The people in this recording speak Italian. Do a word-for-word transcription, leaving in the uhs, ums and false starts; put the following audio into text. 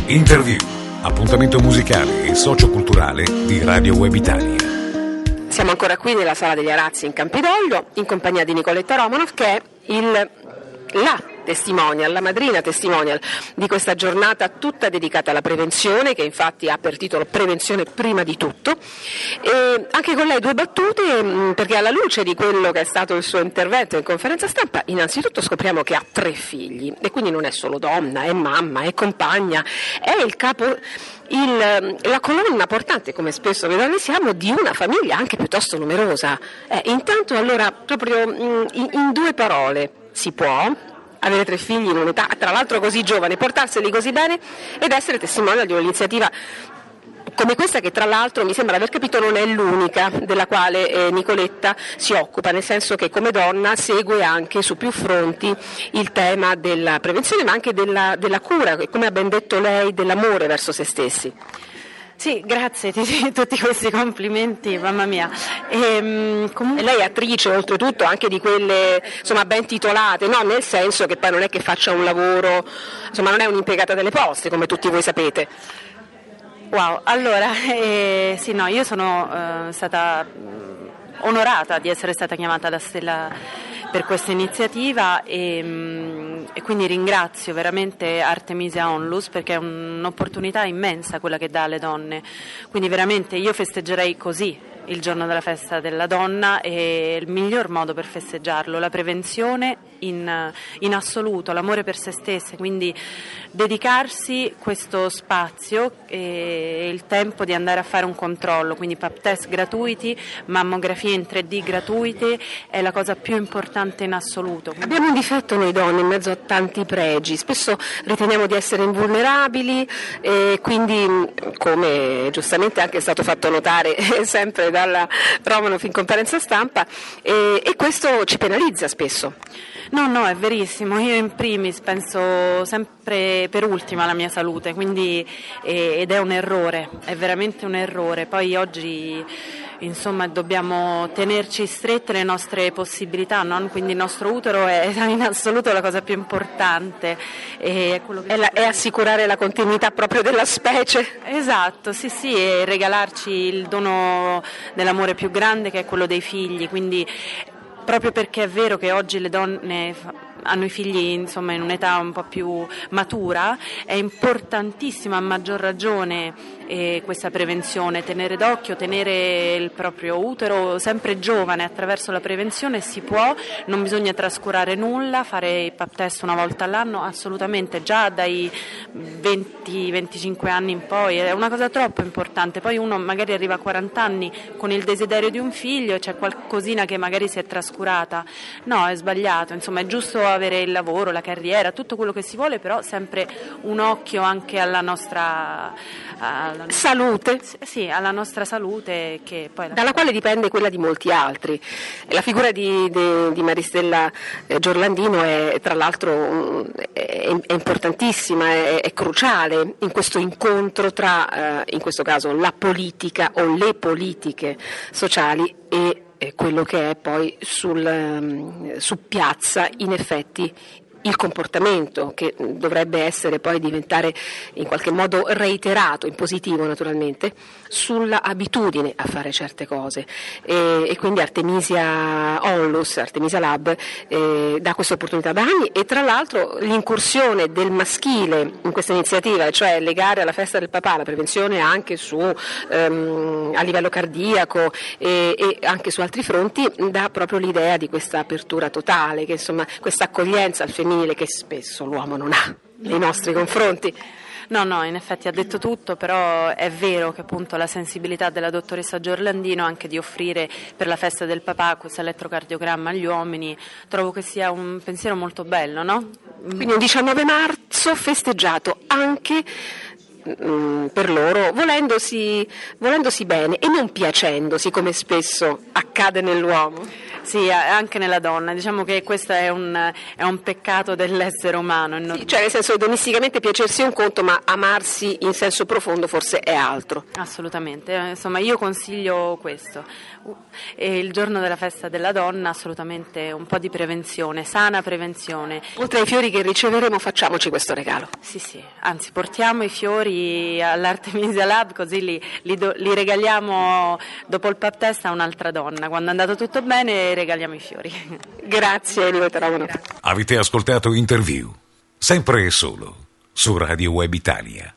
Interview, appuntamento musicale e socioculturale di Radio Web Italia. Siamo ancora qui nella Sala degli Arazzi in Campidoglio in compagnia di Nicoletta Romanov, che è il, la testimonial, la madrina testimonial di questa giornata tutta dedicata alla prevenzione, che infatti ha per titolo Prevenzione prima di tutto. E anche con lei due battute, perché alla luce di quello che è stato il suo intervento in conferenza stampa, innanzitutto scopriamo che ha tre figli e quindi non è solo donna, è mamma, è compagna, è il capo, il, la colonna portante, come spesso noi donne siamo, di una famiglia anche piuttosto numerosa. Eh, intanto allora, proprio in, in due parole, si può avere tre figli in un'età tra l'altro così giovane, portarseli così bene ed essere testimonial di un'iniziativa come questa, che tra l'altro mi sembra aver capito non è l'unica della quale eh, Nicoletta si occupa, nel senso che come donna segue anche su più fronti il tema della prevenzione, ma anche della, della cura, come ha ben detto lei, dell'amore verso se stessi. Sì, grazie di tutti questi complimenti, mamma mia. E, comunque... e lei è attrice oltretutto anche di quelle insomma ben titolate, no? Nel senso che poi non è che faccia un lavoro, insomma non è un'impiegata delle poste come tutti voi sapete. Wow, allora, eh, sì no, io sono eh, stata onorata di essere stata chiamata da Stella per questa iniziativa e, e quindi ringrazio veramente Artemisia Onlus, perché è un'opportunità immensa quella che dà alle donne, quindi veramente io festeggerei così il giorno della festa della donna, e il miglior modo per festeggiarlo, la prevenzione in, in assoluto, l'amore per se stesse, quindi dedicarsi questo spazio e il tempo di andare a fare un controllo, quindi pap test gratuiti, mammografie in tre D gratuite, è la cosa più importante in assoluto. Abbiamo un difetto noi donne in mezzo a tanti pregi, spesso riteniamo di essere invulnerabili e quindi, come giustamente anche è stato fatto notare sempre dalla Romanov in conferenza stampa, e, e questo ci penalizza spesso. No, no, è verissimo, io in primis penso sempre per ultima alla mia salute, quindi, eh, ed è un errore, è veramente un errore. Poi oggi insomma dobbiamo tenerci strette le nostre possibilità, no? Quindi il nostro utero è in assoluto la cosa più importante, e è, quello che è, la, è assicurare la continuità proprio della specie. Esatto, sì sì, e regalarci il dono dell'amore più grande, che è quello dei figli, quindi proprio perché è vero che oggi le donne hanno i figli insomma in un'età un po' più matura, è importantissima a maggior ragione eh, questa prevenzione, tenere d'occhio, tenere il proprio utero sempre giovane attraverso la prevenzione si può, non bisogna trascurare nulla, fare i pap test una volta all'anno assolutamente, già dai venti venticinque anni in poi, è una cosa troppo importante. Poi uno magari arriva a quaranta anni con il desiderio di un figlio e c'è qualcosina che magari si è trascurata, no, è sbagliato, insomma è giusto avere il lavoro, la carriera, tutto quello che si vuole, però sempre un occhio anche alla nostra, alla salute, sì, alla nostra salute, che poi dalla quale dipende quella di molti altri. La figura di, di, di Maristella eh, Giorlandino è tra l'altro è, è importantissima, è, è cruciale in questo incontro tra eh, in questo caso la politica o le politiche sociali e quello che è poi sul, su piazza in effetti il comportamento, che dovrebbe essere poi diventare in qualche modo reiterato, in positivo naturalmente, sulla abitudine a fare certe cose, e, e quindi Artemisia Onlus, Artemisia Lab eh, dà questa opportunità da anni, e tra l'altro l'incursione del maschile in questa iniziativa, cioè legare alla festa del papà la prevenzione anche su ehm, a livello cardiaco e, e anche su altri fronti, dà proprio l'idea di questa apertura totale, che insomma questa accoglienza al femminile che spesso l'uomo non ha nei nostri confronti. No, no, in effetti ha detto tutto, però è vero che appunto la sensibilità della dottoressa Giorlandino anche di offrire per la festa del papà questo elettrocardiogramma agli uomini, trovo che sia un pensiero molto bello, no? Quindi un diciannove marzo festeggiato anche mh, per loro, volendosi, volendosi bene e non piacendosi come spesso accade nell'uomo. Sì, anche nella donna, diciamo che questo è un, è un peccato dell'essere umano. Sì, cioè nel senso, domisticamente piacersi è un conto, ma amarsi in senso profondo forse è altro. Assolutamente, insomma io consiglio questo. E il giorno della festa della donna assolutamente un po' di prevenzione, sana prevenzione. Oltre ai fiori che riceveremo, facciamoci questo regalo. Sì, sì, anzi portiamo i fiori all'Artemisia Lab, così li, li, do, li regaliamo dopo il pap test a un'altra donna. Quando è andato tutto bene regaliamo i fiori. Grazie Nicoletta Romanoff. Avete ascoltato Interview, sempre e solo su Radio Web Italia.